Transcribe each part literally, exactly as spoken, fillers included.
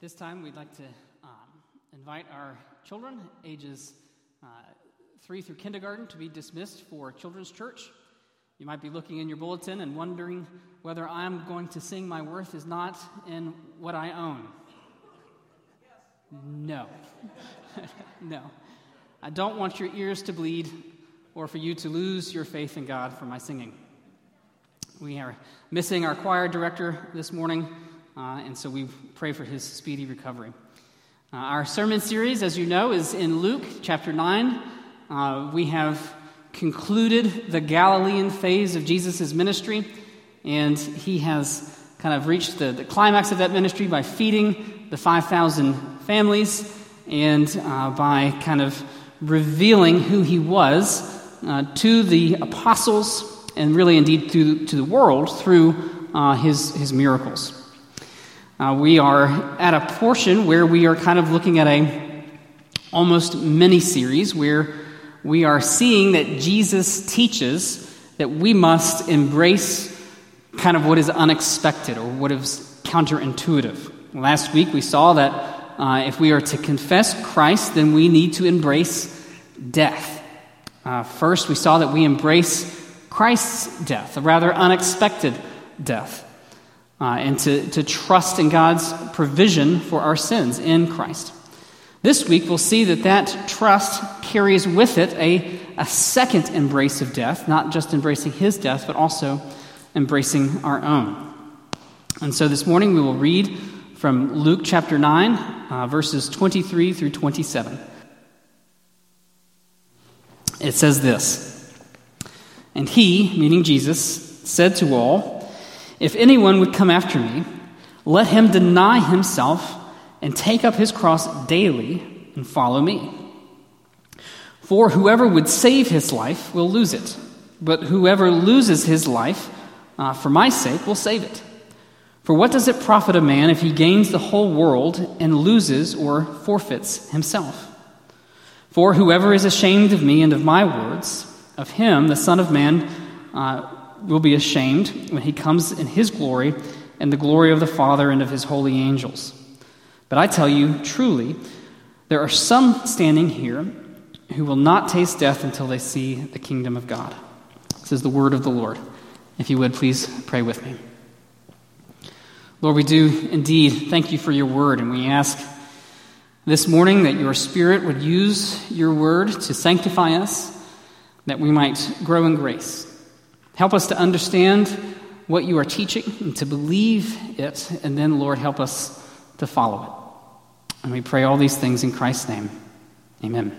This time, we'd like to um, invite our children, ages uh, three through kindergarten, to be dismissed for Children's Church. You might be looking in your bulletin and wondering whether I'm going to sing "My Worth Is Not in What I Own." No. No. I don't want your ears to bleed or for you to lose your faith in God for my singing. We are missing our choir director this morning, uh, and so we pray for his speedy recovery. Uh, our sermon series, as you know, is in Luke chapter nine. Uh, we have concluded the Galilean phase of Jesus' ministry, and he has kind of reached the, the climax of that ministry by feeding the five thousand families and uh, by kind of revealing who he was uh, to the apostles and really indeed to, to the world through uh, his, his miracles. Uh, we are at a portion where we are kind of looking at a almost mini-series where we are seeing that Jesus teaches that we must embrace kind of what is unexpected or what is counterintuitive. Last week we saw that uh, if we are to confess Christ, then we need to embrace death. Uh, first, we saw that we embrace Christ's death, a rather unexpected death, uh, and to, to trust in God's provision for our sins in Christ. This week, we'll see that that trust carries with it a, a second embrace of death, not just embracing his death, but also embracing our own. And so this morning, we will read from Luke chapter nine, uh, verses twenty-three through twenty-seven. It says this: "And he," meaning Jesus, "said to all, 'If anyone would come after me, let him deny himself and take up his cross daily and follow me. For whoever would save his life will lose it, but whoever loses his life uh, for my sake will save it. For what does it profit a man if he gains the whole world and loses or forfeits himself? For whoever is ashamed of me and of my words, of him the Son of Man uh, will be ashamed when he comes in his glory and the glory of the Father and of his holy angels. But I tell you, truly, there are some standing here who will not taste death until they see the kingdom of God.'" This is the word of the Lord. If you would, please pray with me. Lord, we do indeed thank you for your word, and we ask this morning that your Spirit would use your word to sanctify us, that we might grow in grace. Help us to understand what you are teaching and to believe it, and then, Lord, help us to follow it. And we pray all these things in Christ's name. Amen.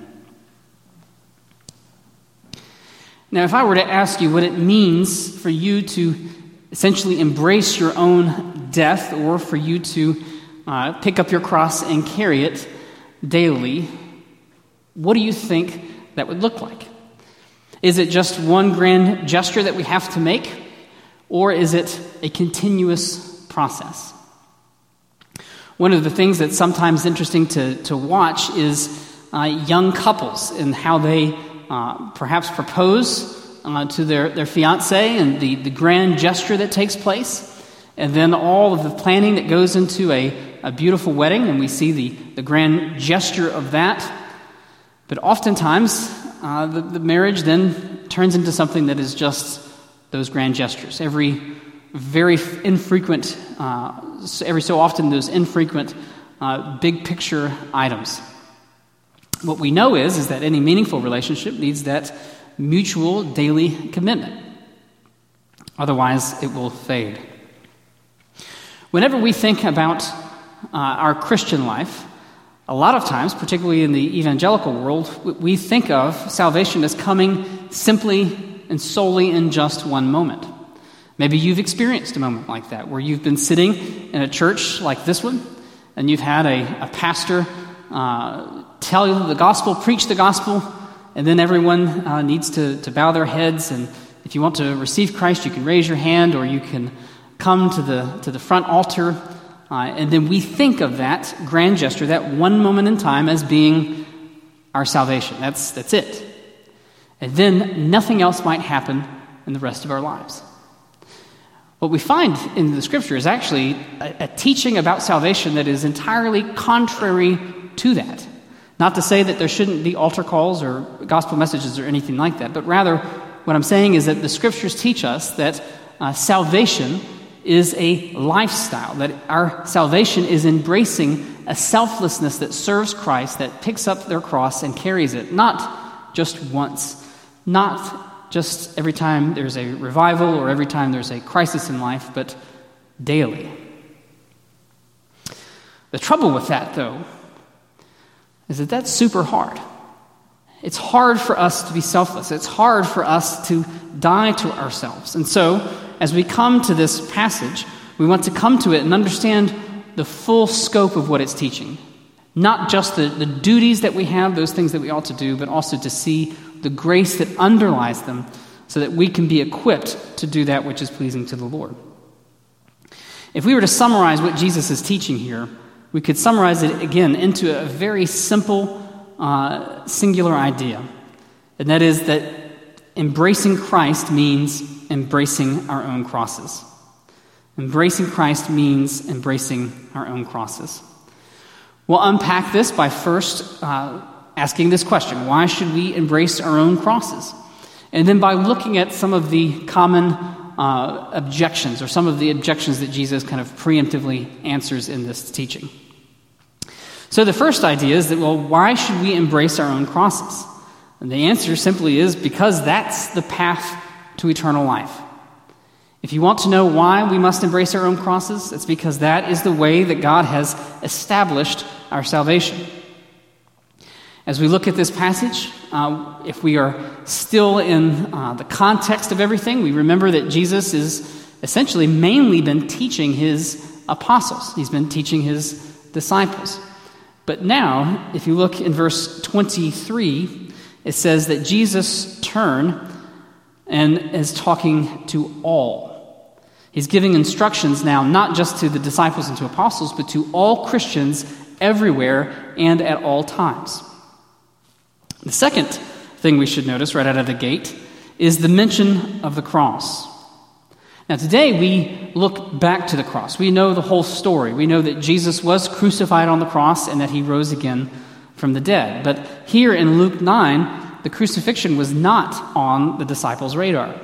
Now, if I were to ask you what it means for you to essentially embrace your own death, or for you to uh, pick up your cross and carry it daily, what do you think that would look like? Is it just one grand gesture that we have to make, or is it a continuous process? One of the things that's sometimes interesting to, to watch is uh, young couples and how they uh, perhaps propose uh, to their, their fiancé and the, the grand gesture that takes place, and then all of the planning that goes into a, a beautiful wedding, and we see the, the grand gesture of that. But oftentimes, uh, the, the marriage then turns into something that is just those grand gestures. Every very infrequent, uh, every so often, those infrequent uh, big picture items. What we know is, is that any meaningful relationship needs that mutual daily commitment. Otherwise, it will fade. Whenever we think about uh, our Christian life, a lot of times, particularly in the evangelical world, we think of salvation as coming simply and solely in just one moment. Maybe you've experienced a moment like that, where you've been sitting in a church like this one, and you've had a, a pastor uh, tell you the gospel, preach the gospel, and then everyone uh, needs to, to bow their heads, and if you want to receive Christ, you can raise your hand, or you can come to the to the front altar, uh, and then we think of that grand gesture, that one moment in time, as being our salvation. That's that's it. And then nothing else might happen in the rest of our lives. What we find in the Scripture is actually a, a teaching about salvation that is entirely contrary to that. Not to say that there shouldn't be altar calls or gospel messages or anything like that, but rather what I'm saying is that the Scriptures teach us that uh, salvation is a lifestyle, that our salvation is embracing a selflessness that serves Christ, that picks up their cross and carries it, not just once, not just every time there's a revival or every time there's a crisis in life, but daily. The trouble with that, though, is that that's super hard. It's hard for us to be selfless. It's hard for us to die to ourselves. And so, as we come to this passage, we want to come to it and understand the full scope of what it's teaching. Not just the, the duties that we have, those things that we ought to do, but also to see the grace that underlies them so that we can be equipped to do that which is pleasing to the Lord. If we were to summarize what Jesus is teaching here, we could summarize it again into a very simple, uh, singular idea. And that is that embracing Christ means embracing our own crosses. Embracing Christ means embracing our own crosses. We'll unpack this by first uh, asking this question: why should we embrace our own crosses? And then by looking at some of the common uh, objections, or some of the objections that Jesus kind of preemptively answers in this teaching. So the first idea is that, well, why should we embrace our own crosses? And the answer simply is because that's the path to eternal life. If you want to know why we must embrace our own crosses, it's because that is the way that God has established our salvation. As we look at this passage, uh, if we are still in uh, the context of everything, we remember that Jesus is essentially mainly been teaching his apostles. He's been teaching his disciples. But now, if you look in verse twenty-three, it says that Jesus turned and is talking to all. He's giving instructions now, not just to the disciples and to apostles, but to all Christians everywhere and at all times. The second thing we should notice right out of the gate is the mention of the cross. Now today we look back to the cross. We know the whole story. We know that Jesus was crucified on the cross and that he rose again from the dead. But here in Luke nine, the crucifixion was not on the disciples' radar.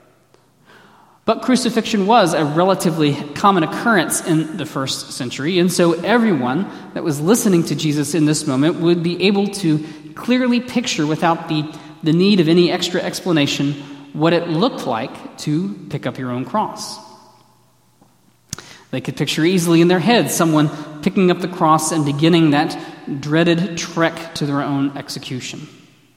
But crucifixion was a relatively common occurrence in the first century, and so everyone that was listening to Jesus in this moment would be able to clearly picture, without the, the need of any extra explanation, what it looked like to pick up your own cross. They could picture easily in their heads someone picking up the cross and beginning that dreaded trek to their own execution.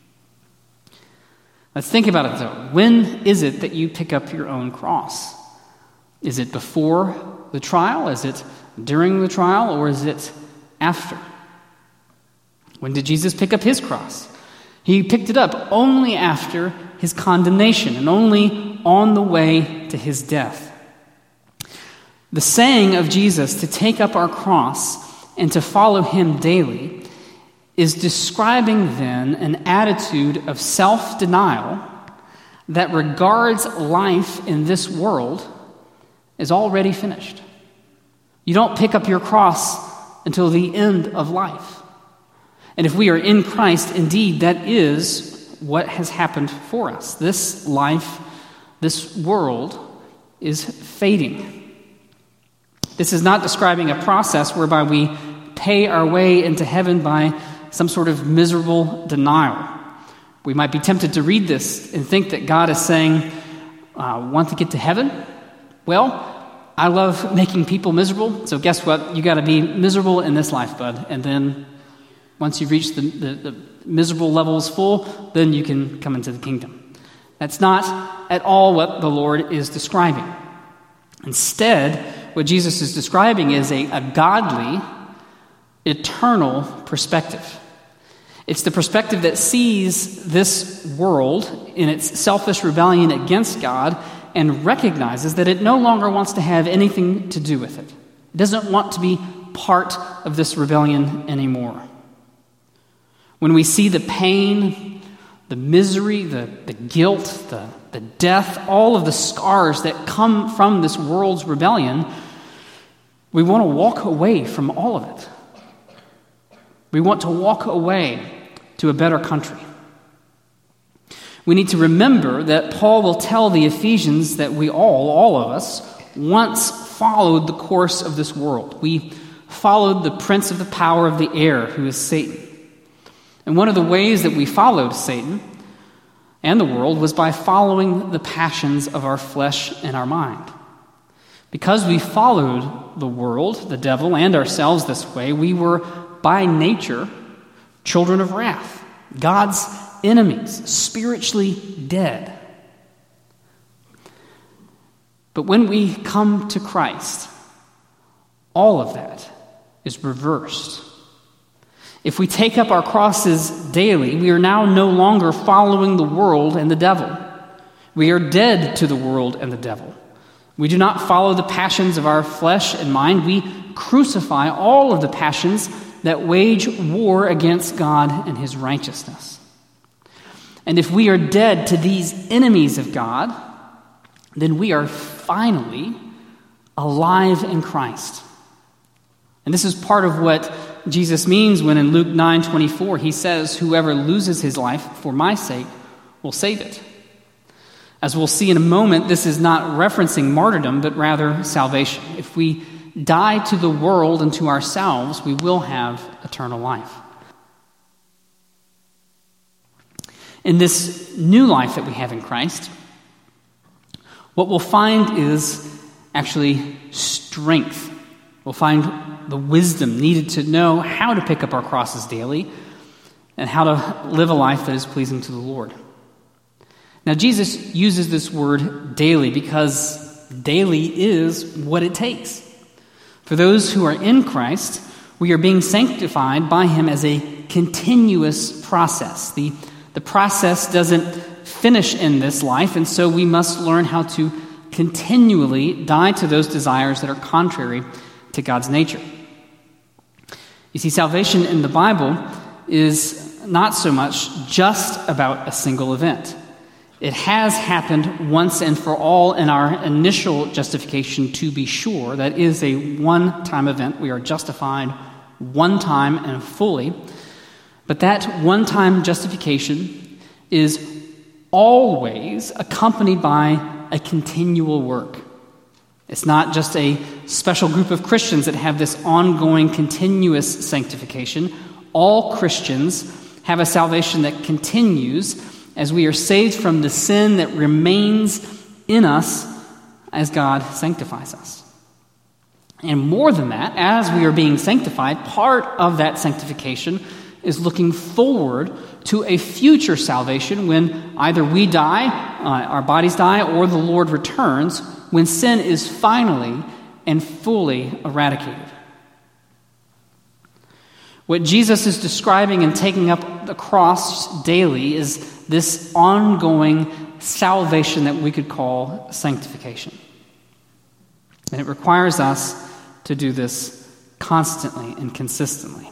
Let's think about it, though. When is it that you pick up your own cross? Is it before the trial? Is it during the trial? Or is it after? When did Jesus pick up his cross? He picked it up only after his condemnation and only on the way to his death. The saying of Jesus to take up our cross and to follow him daily is describing then an attitude of self-denial that regards life in this world as already finished. You don't pick up your cross until the end of life. And if we are in Christ, indeed, that is what has happened for us. This life, this world, is fading. This is not describing a process whereby we pay our way into heaven by some sort of miserable denial. We might be tempted to read this and think that God is saying, uh, want to get to heaven? Well, I love making people miserable, so guess what? You got to be miserable in this life, bud. And then once you've reached the, the, the miserable levels full, then you can come into the kingdom. That's not at all what the Lord is describing. Instead, what Jesus is describing is a, a godly, eternal perspective. It's the perspective that sees this world in its selfish rebellion against God and recognizes that it no longer wants to have anything to do with it. It doesn't want to be part of this rebellion anymore. When we see the pain, the misery, the, the guilt, the the death, all of the scars that come from this world's rebellion, we want to walk away from all of it. We want to walk away to a better country. We need to remember that Paul will tell the Ephesians that we all, all of us, once followed the course of this world. We followed the prince of the power of the air, who is Satan. And one of the ways that we followed Satan and the world was by following the passions of our flesh and our mind. Because we followed the world, the devil, and ourselves this way, we were by nature children of wrath, God's enemies, spiritually dead. But when we come to Christ, all of that is reversed. If we take up our crosses daily, we are now no longer following the world and the devil. We are dead to the world and the devil. We do not follow the passions of our flesh and mind. We crucify all of the passions that wage war against God and his righteousness. And if we are dead to these enemies of God, then we are finally alive in Christ. And this is part of what Jesus means when in Luke nine twenty-four he says, "Whoever loses his life for my sake will save it." As we'll see in a moment, this is not referencing martyrdom, but rather salvation. If we die to the world and to ourselves, we will have eternal life. In this new life that we have in Christ, what we'll find is actually strength. We'll find the wisdom needed to know how to pick up our crosses daily and how to live a life that is pleasing to the Lord. Now, Jesus uses this word daily because daily is what it takes. For those who are in Christ, we are being sanctified by him as a continuous process. The, the process doesn't finish in this life, and so we must learn how to continually die to those desires that are contrary to God's nature. You see, salvation in the Bible is not so much just about a single event. It has happened once and for all in our initial justification, to be sure. That is a one-time event. We are justified one time and fully. But that one-time justification is always accompanied by a continual work. It's not just a special group of Christians that have this ongoing, continuous sanctification. All Christians have a salvation that continues as we are saved from the sin that remains in us as God sanctifies us. And more than that, as we are being sanctified, part of that sanctification is looking forward to a future salvation when either we die, uh, our bodies die, or the Lord returns, when sin is finally and fully eradicated. What Jesus is describing in taking up the cross daily is this ongoing salvation that we could call sanctification. And it requires us to do this constantly and consistently.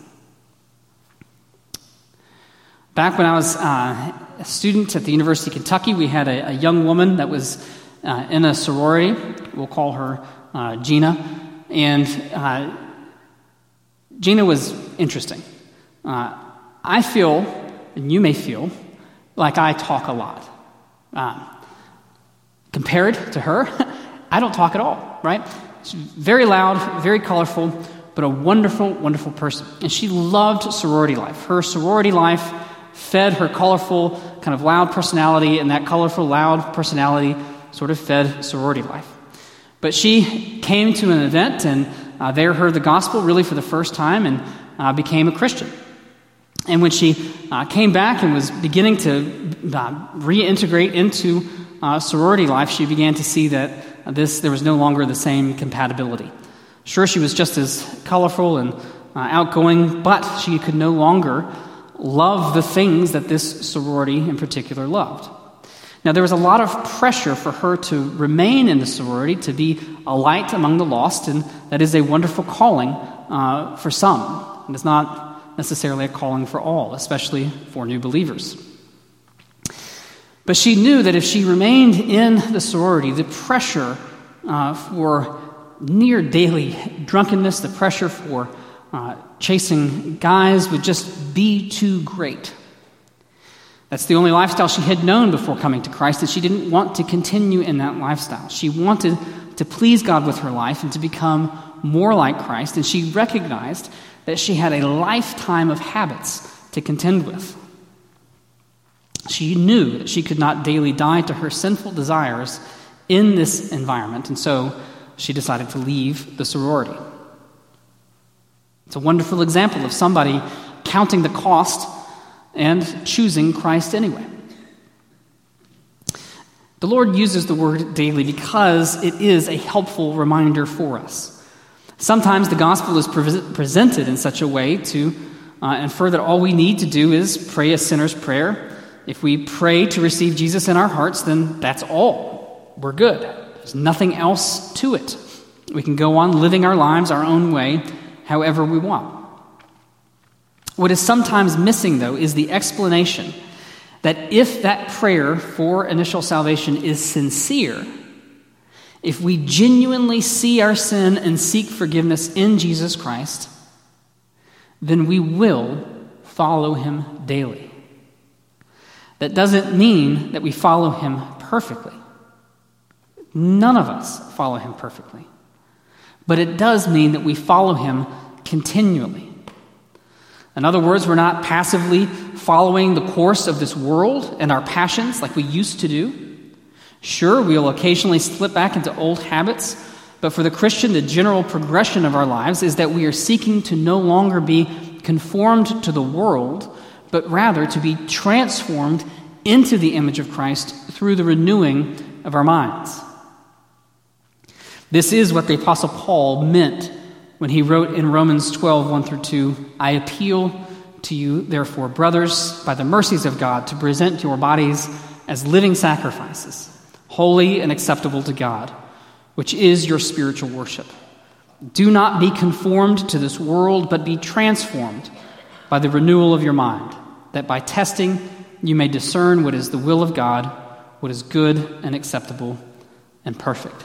Back when I was uh, a student at the University of Kentucky, we had a, a young woman that was uh, in a sorority. We'll call her uh, Gina. And uh, Gina was interesting. Uh, I feel, and you may feel, like I talk a lot. Um, compared to her, I don't talk at all, right? She's very loud, very colorful, but a wonderful, wonderful person. And she loved sorority life. Her sorority life fed her colorful, kind of loud personality, and that colorful, loud personality sort of fed sorority life. But she came to an event and uh, there heard the gospel really for the first time and uh, became a Christian. And when she uh, came back and was beginning to uh, reintegrate into uh, sorority life, she began to see that this there was no longer the same compatibility. Sure, she was just as colorful and uh, outgoing, but she could no longer love the things that this sorority in particular loved. Now, there was a lot of pressure for her to remain in the sorority, to be a light among the lost, and that is a wonderful calling uh, for some. And it's not necessarily a calling for all, especially for new believers. But she knew that if she remained in the sorority, the pressure uh, for near daily drunkenness, the pressure for uh, chasing guys would just be too great. That's the only lifestyle she had known before coming to Christ, and she didn't want to continue in that lifestyle. She wanted to please God with her life and to become more like Christ, and she recognized that she had a lifetime of habits to contend with. She knew that she could not daily die to her sinful desires in this environment, and so she decided to leave the sorority. It's a wonderful example of somebody counting the cost and choosing Christ anyway. The Lord uses the word daily because it is a helpful reminder for us. Sometimes the gospel is pre- presented in such a way to uh, infer that all we need to do is pray a sinner's prayer. If we pray to receive Jesus in our hearts, then that's all. We're good. There's nothing else to it. We can go on living our lives our own way, however we want. What is sometimes missing, though, is the explanation that if that prayer for initial salvation is sincere, if we genuinely see our sin and seek forgiveness in Jesus Christ, then we will follow him daily. That doesn't mean that we follow him perfectly. None of us follow him perfectly. But it does mean that we follow him continually. In other words, we're not passively following the course of this world and our passions like we used to do. Sure, we'll occasionally slip back into old habits, but for the Christian, the general progression of our lives is that we are seeking to no longer be conformed to the world, but rather to be transformed into the image of Christ through the renewing of our minds. This is what the Apostle Paul meant when he wrote in Romans twelve, one through two, I appeal to you, therefore, brothers, by the mercies of God, to present your bodies as living sacrifices, holy and acceptable to God, which is your spiritual worship. Do not be conformed to this world, but be transformed by the renewal of your mind, that by testing you may discern what is the will of God, what is good and acceptable and perfect.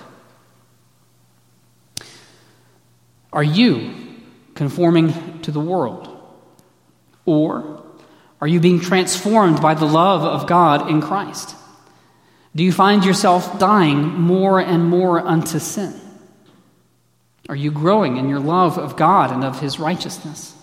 Are you conforming to the world? Or are you being transformed by the love of God in Christ? Do you find yourself dying more and more unto sin? Are you growing in your love of God and of his righteousness?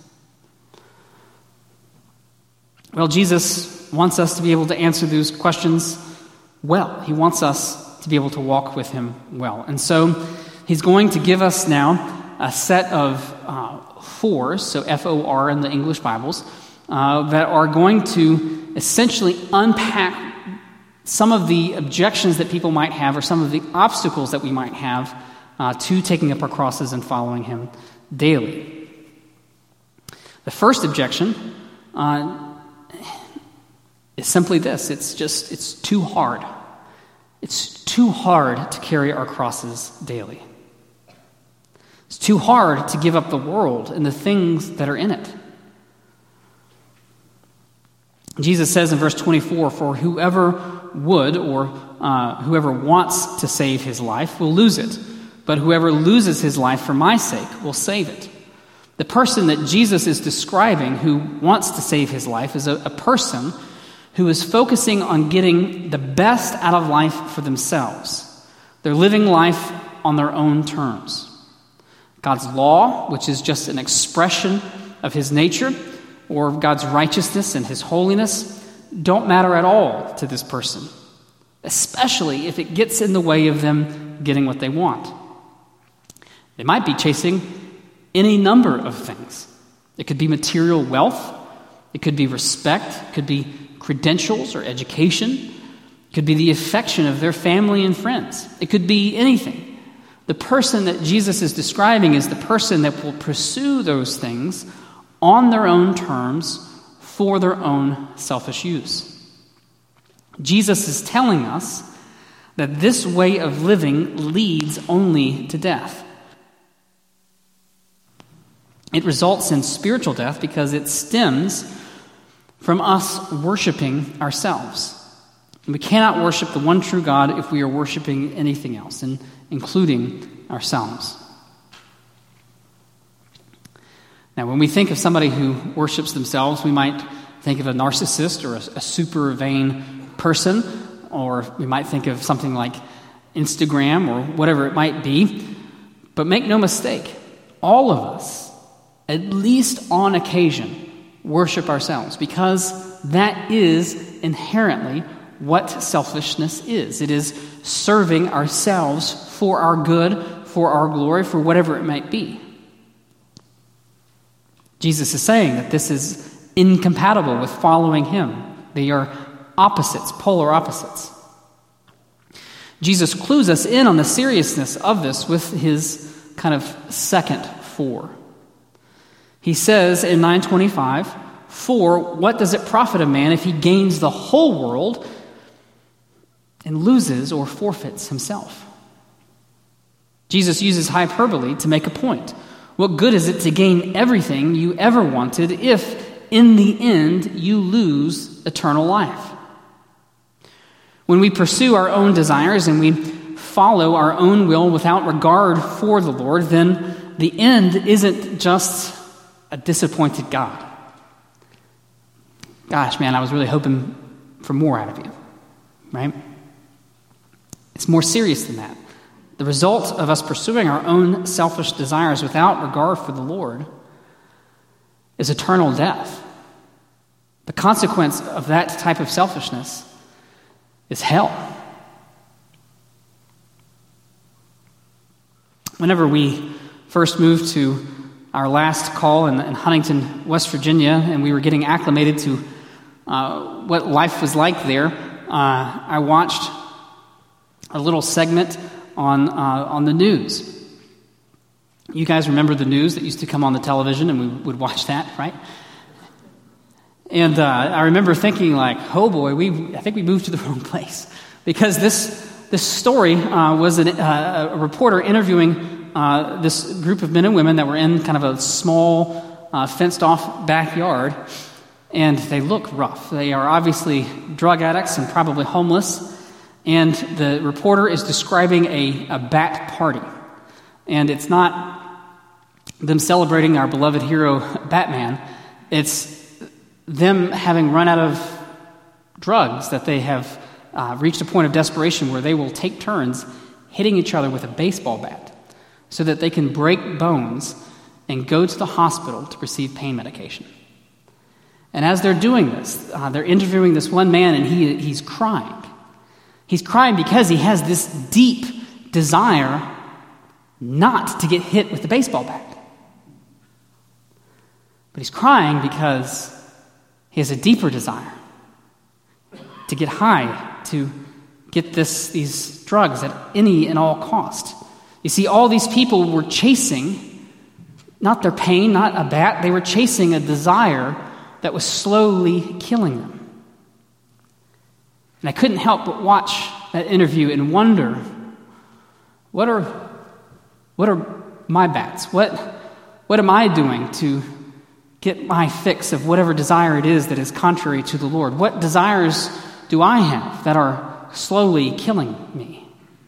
Well, Jesus wants us to be able to answer those questions well. He wants us to be able to walk with him well. And so he's going to give us now a set of uh, fours, so F O R in the English Bibles, uh, that are going to essentially unpack some of the objections that people might have or some of the obstacles that we might have uh, to taking up our crosses and following him daily. The first objection uh, is simply this. It's just, it's too hard. It's too hard to carry our crosses daily. It's too hard to give up the world and the things that are in it. Jesus says in verse twenty-four, for whoever would or uh, whoever wants to save his life will lose it, but whoever loses his life for my sake will save it. The person that Jesus is describing who wants to save his life is a, a person who is focusing on getting the best out of life for themselves. They're living life on their own terms. God's law, which is just an expression of his nature, or God's righteousness and his holiness, don't matter at all to this person, especially if it gets in the way of them getting what they want. They might be chasing any number of things. It could be material wealth, it could be respect, it could be credentials or education, it could be the affection of their family and friends. It could be anything. The person that Jesus is describing is the person that will pursue those things on their own terms for their own selfish use. Jesus is telling us that this way of living leads only to death. It results in spiritual death because it stems from us worshiping ourselves. And we cannot worship the one true God if we are worshiping anything else, and including ourselves. Now, when we think of somebody who worships themselves, we might think of a narcissist or a, a super vain person, or we might think of something like Instagram or whatever it might be. But make no mistake, all of us, at least on occasion, worship ourselves, because that is inherently what selfishness is. It is serving ourselves for our good, for our glory, for whatever it might be. Jesus is saying that this is incompatible with following him. They are opposites, polar opposites. Jesus clues us in on the seriousness of this with his kind of second for. He says in nine twenty-five, "For what does it profit a man if he gains the whole world and loses or forfeits himself?" Jesus uses hyperbole to make a point. What good is it to gain everything you ever wanted if, in the end, you lose eternal life? When we pursue our own desires and we follow our own will without regard for the Lord, then the end isn't just a disappointed God. Gosh, man, I was really hoping for more out of you, right? It's more serious than that. The result of us pursuing our own selfish desires without regard for the Lord is eternal death. The consequence of that type of selfishness is hell. Whenever we first moved to our last call in, in Huntington, West Virginia, and we were getting acclimated to uh, what life was like there, uh, I watched a little segment on uh, on the news. You guys remember the news that used to come on the television, and we would watch that, right? And uh, I remember thinking, like, oh boy, we I think we moved to the wrong place, because this this story uh, was an, uh, a reporter interviewing uh, this group of men and women that were in kind of a small uh, fenced-off backyard, and they look rough. They are obviously drug addicts and probably homeless. And the reporter is describing a, a bat party. And it's not them celebrating our beloved hero, Batman. It's them having run out of drugs, that they have uh, reached a point of desperation where they will take turns hitting each other with a baseball bat so that they can break bones and go to the hospital to receive pain medication. And as they're doing this, uh, they're interviewing this one man, and he he's crying. He's crying because he has this deep desire not to get hit with the baseball bat. But he's crying because he has a deeper desire to get high, to get this these drugs at any and all cost. You see, all these people were chasing not their pain, not a bat. They were chasing a desire that was slowly killing them. And I couldn't help but watch that interview and wonder, what are what are my bats? What what am I doing to get my fix of whatever desire it is that is contrary to the Lord? What desires do I have that are slowly killing me?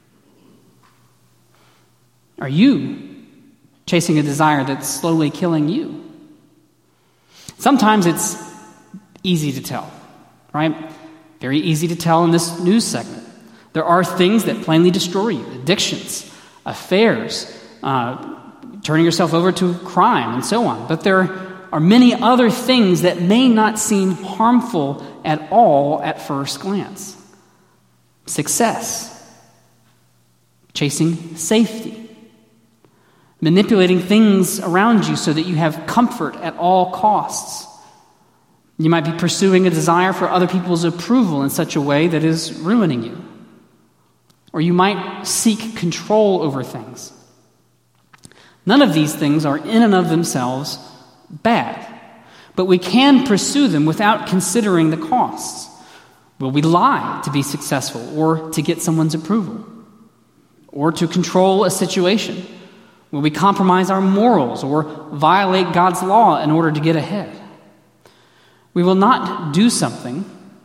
Are you chasing a desire that's slowly killing you? Sometimes it's easy to tell, right? Very easy to tell in this news segment. There are things that plainly destroy you: addictions, affairs, uh, turning yourself over to crime, and so on. But there are many other things that may not seem harmful at all at first glance. Success, chasing safety, manipulating things around you so that you have comfort at all costs. You might be pursuing a desire for other people's approval in such a way that is ruining you. Or you might seek control over things. None of these things are in and of themselves bad, but we can pursue them without considering the costs. Will we lie to be successful, or to get someone's approval, or to control a situation? Will we compromise our morals or violate God's law in order to get ahead? We will not do something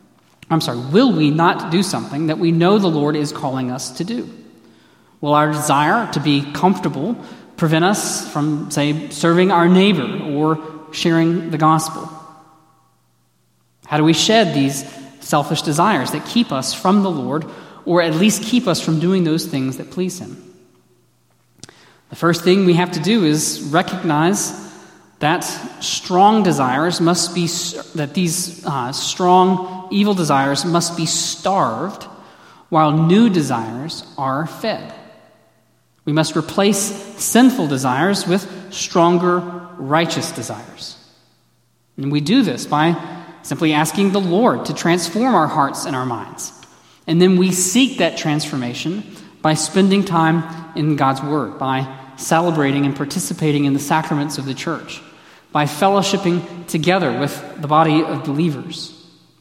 I'm sorry, will we not do something that we know the Lord is calling us to do? Will our desire to be comfortable prevent us from, say, serving our neighbor or sharing the gospel? How do we shed these selfish desires that keep us from the Lord, or at least keep us from doing those things that please Him? The first thing we have to do is recognize that strong desires must be, that these uh, strong evil desires must be starved while new desires are fed. We must replace sinful desires with stronger righteous desires. And we do this by simply asking the Lord to transform our hearts and our minds. And then we seek that transformation by spending time in God's Word, by celebrating and participating in the sacraments of the church, by fellowshipping together with the body of believers.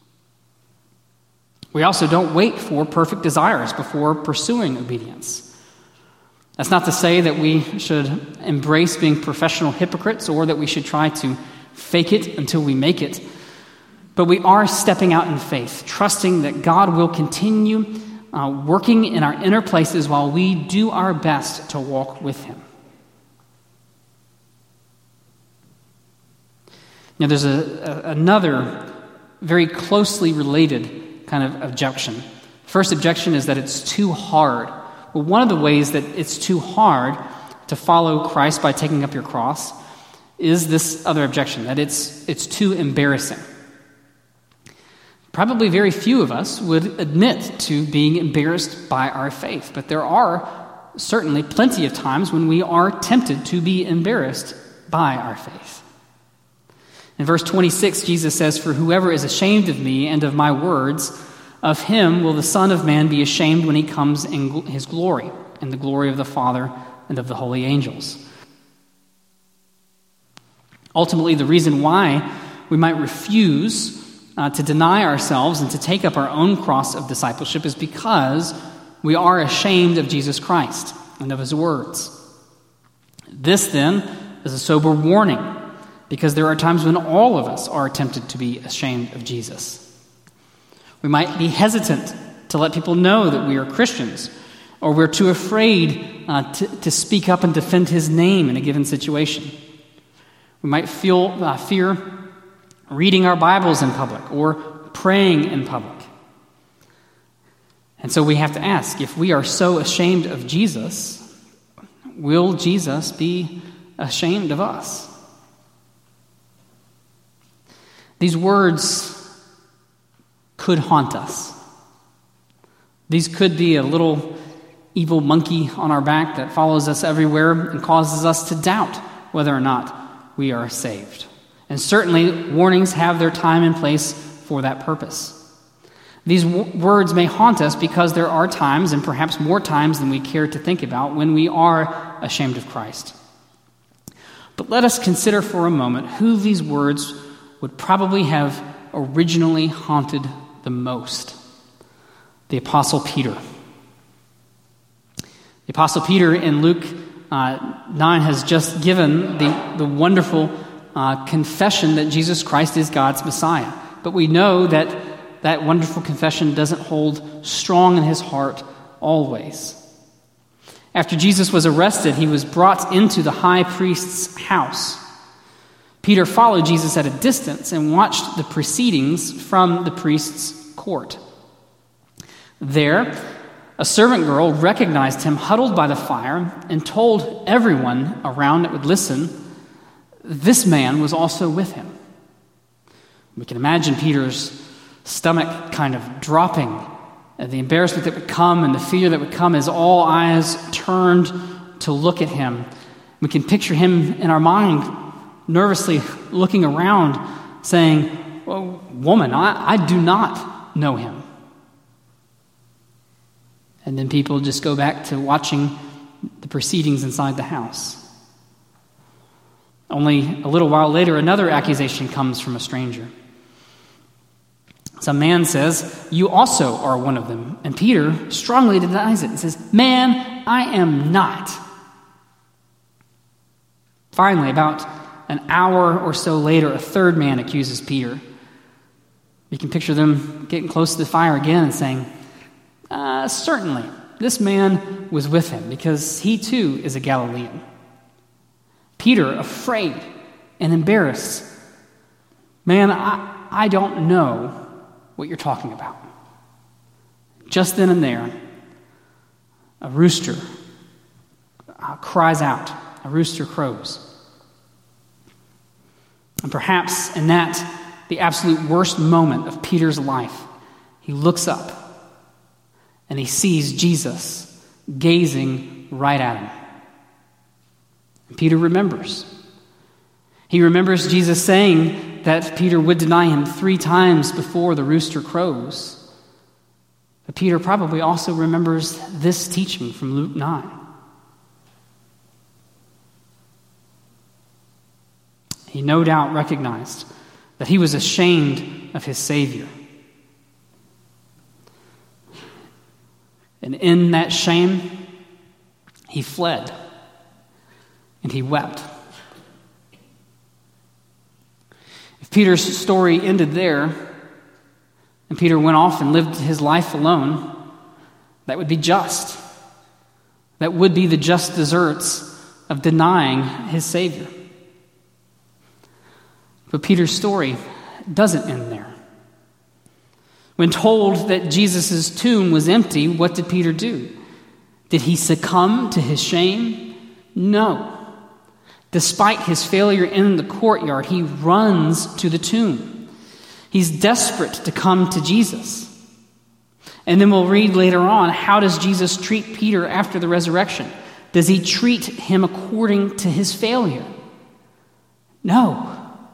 We also don't wait for perfect desires before pursuing obedience. That's not to say that we should embrace being professional hypocrites or that we should try to fake it until we make it. But we are stepping out in faith, trusting that God will continue uh, working in our inner places while we do our best to walk with Him. Now, there's a, a, another very closely related kind of objection. First objection is that it's too hard. Well, one of the ways that it's too hard to follow Christ by taking up your cross is this other objection, that it's it's too embarrassing. Probably very few of us would admit to being embarrassed by our faith, but there are certainly plenty of times when we are tempted to be embarrassed by our faith. In verse twenty-six, Jesus says, "For whoever is ashamed of me and of my words, of him will the Son of Man be ashamed when he comes in his glory, in the glory of the Father and of the holy angels." Ultimately, the reason why we might refuse uh, to deny ourselves and to take up our own cross of discipleship is because we are ashamed of Jesus Christ and of His words. This, then, is a sober warning, because there are times when all of us are tempted to be ashamed of Jesus. We might be hesitant to let people know that we are Christians, or we're too afraid uh, to, to speak up and defend His name in a given situation. We might feel uh, fear reading our Bibles in public or praying in public. And so we have to ask, if we are so ashamed of Jesus, will Jesus be ashamed of us? These words could haunt us. These could be a little evil monkey on our back that follows us everywhere and causes us to doubt whether or not we are saved. And certainly, warnings have their time and place for that purpose. These w- words may haunt us because there are times, and perhaps more times than we care to think about, when we are ashamed of Christ. But let us consider for a moment who these words would probably have originally haunted the most. The Apostle Peter. The Apostle Peter in Luke uh, nine has just given the, the wonderful uh, confession that Jesus Christ is God's Messiah. But we know that that wonderful confession doesn't hold strong in his heart always. After Jesus was arrested, he was brought into the high priest's house. Peter followed Jesus at a distance and watched the proceedings from the priest's court. There, a servant girl recognized him huddled by the fire and told everyone around that would listen, this man was also with him. We can imagine Peter's stomach kind of dropping at the embarrassment that would come and the fear that would come as all eyes turned to look at him. We can picture him in our mind nervously looking around saying, well, woman, I, I do not know him. And then people just go back to watching the proceedings inside the house. Only a little while later, another accusation comes from a stranger. Some man says, you also are one of them. And Peter strongly denies it and says, man, I am not. Finally, about an hour or so later, a third man accuses Peter. You can picture them getting close to the fire again and saying, uh, certainly, this man was with him because he too is a Galilean. Peter, afraid and embarrassed, man, I, I don't know what you're talking about. Just then and there, a rooster uh, cries out, a rooster crows. And perhaps in that, the absolute worst moment of Peter's life, he looks up and he sees Jesus gazing right at him. And Peter remembers. He remembers Jesus saying that Peter would deny him three times before the rooster crows. But Peter probably also remembers this teaching from Luke nine. He no doubt recognized that he was ashamed of his Savior. And in that shame, he fled and he wept. If Peter's story ended there, and Peter went off and lived his life alone, that would be just. That would be the just deserts of denying his Savior. But Peter's story doesn't end there. When told that Jesus' tomb was empty, what did Peter do? Did he succumb to his shame? No. Despite his failure in the courtyard, he runs to the tomb. He's desperate to come to Jesus. And then we'll read later on, how does Jesus treat Peter after the resurrection? Does he treat him according to his failure? No.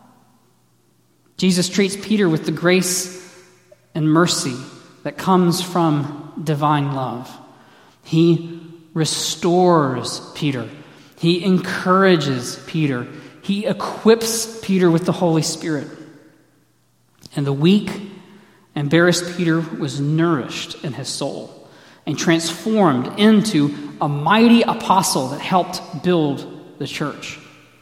Jesus treats Peter with the grace and mercy that comes from divine love. He restores Peter. He encourages Peter. He equips Peter with the Holy Spirit. And the weak, embarrassed Peter was nourished in his soul and transformed into a mighty apostle that helped build the church.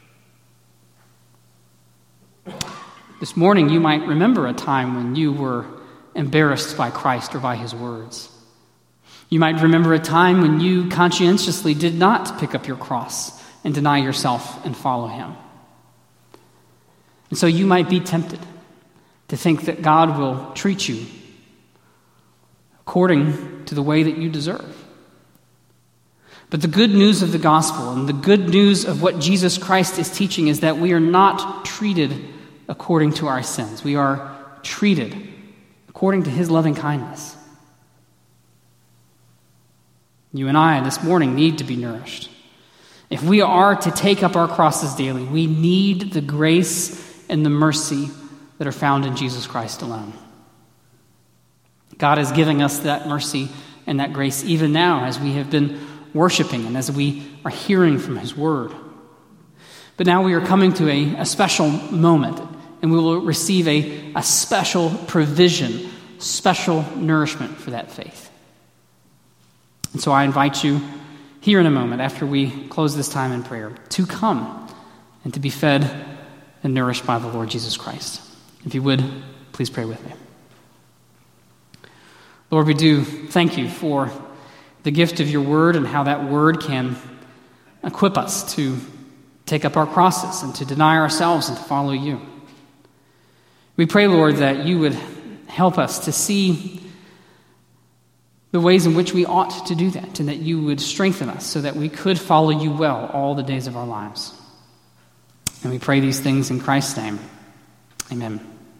This morning, you might remember a time when you were embarrassed by Christ or by his words. You might remember a time when you conscientiously did not pick up your cross and deny yourself and follow him. And so you might be tempted to think that God will treat you according to the way that you deserve. But the good news of the gospel and the good news of what Jesus Christ is teaching is that we are not treated according to our sins. We are treated according to his loving kindness. You and I this morning need to be nourished. If we are to take up our crosses daily, we need the grace and the mercy that are found in Jesus Christ alone. God is giving us that mercy and that grace even now as we have been worshiping and as we are hearing from his word. But now we are coming to a, a special moment, and we will receive a, a special provision, special nourishment for that faith. And so I invite you here in a moment, after we close this time in prayer, to come and to be fed and nourished by the Lord Jesus Christ. If you would, please pray with me. Lord, we do thank you for the gift of your word and how that word can equip us to take up our crosses and to deny ourselves and to follow you. We pray, Lord, that you would help us to see the ways in which we ought to do that, and that you would strengthen us so that we could follow you well all the days of our lives. And we pray these things in Christ's name. Amen.